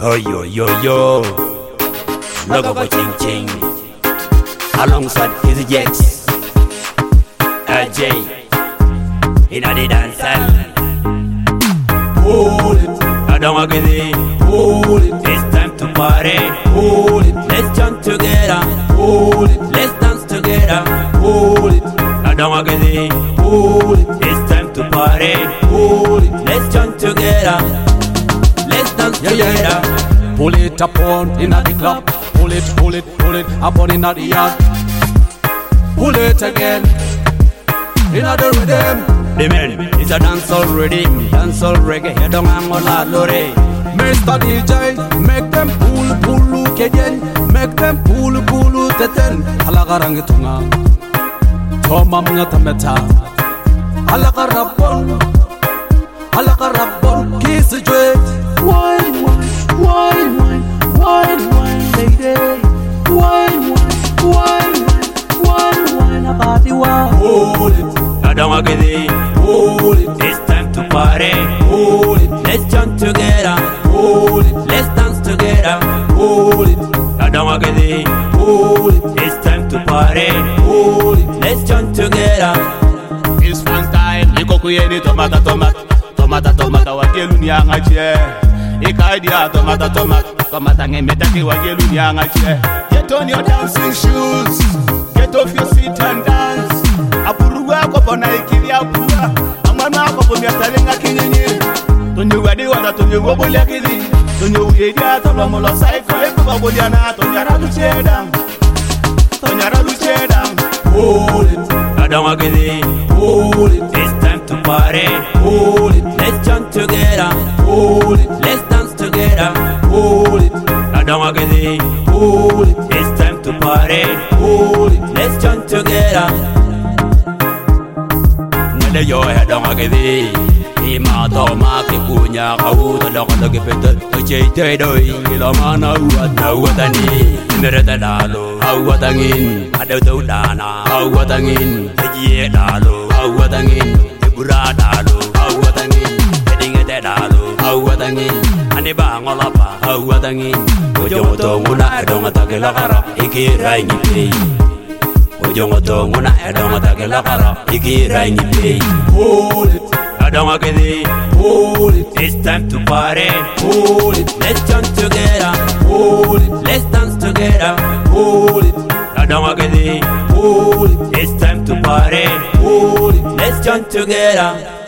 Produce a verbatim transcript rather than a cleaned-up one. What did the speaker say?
Oh yo yo yo, logo for ching ching, alongside his Jax, R J, in a dance hall. Hold it, I don't want to get it. hold it, It's time to party. hold it, Let's jump together. hold it, Let's dance together. hold it, I don't want to get it. hold it, It's time to party. hold it. Let's jump together. Let's dance Yeah, yeah, together. yeah. Pull it up on in a the club. Pull it, pull it, pull it up on in a the yard. Pull it again in a the rhythm. The man is a dancehall rhythm, dancehall reggae. You don't have a lot, Lore. Mister D J, make them pull, pull, kejen. Make them pull, pull, teten. Halagarang tunga. Toma mga tameta. Halagarapon. Halagarapon. Kiss it, wine, wine, wine, wine, wine, wine, lady. Wine, wine, wine, wine, wine, wine, a party wine. Hold it, I don't want to get it. hold it, It's time to party. hold it, Let's jump together. hold it, Let's dance together. hold it, I don't want to get it. hold it, It's time to party. hold it. Let's jump together. It's fun time. Iko kuyeni tomata tomata tomata tomata wagelu nyanga che. Ikaidia tomata tomata tomata ngemetaki wagelu nyanga che. Get on your dancing shoes. Get off your seat and dance. Apuru wako pona ikilia pua. Amana wako pomia talenga kinyenye. Tonyo wadi wada tonyo wobolia kili. Tonyo uyedia tolo molo saiko lepo wobolia na tonyara lucheda. Tonyara lucheda. Hold it, I don't want to get it. hold it, It's time to party. hold it, Let's jump together. hold it, Let's dance together. hold it, I don't want to get it. hold it, It's time to party. hold it. Let's jump together. Nale yo I don't want to get it. Ima to ma ki punya kau to lo ko ke pet to chei te doi lo ma na wa na wa tani mere ta da lo au wa tangin ado to da na au wa tangin ye da lo au wa tangin te bura da lo au wa tangin te ding te da lo au wa tangin ani ba ngola pa au wa tangin o jo to nguna do ngata ke la kara iki rai ni pe o jo to nguna do ngata ke la kara iki rai ni pe Hold it, I don't want to get it. hold it, It's time to party. hold it, Let's jump together. hold it, Let's dance together. hold it, I don't want to get it. hold it, It's time to party. hold it. Let's jump together.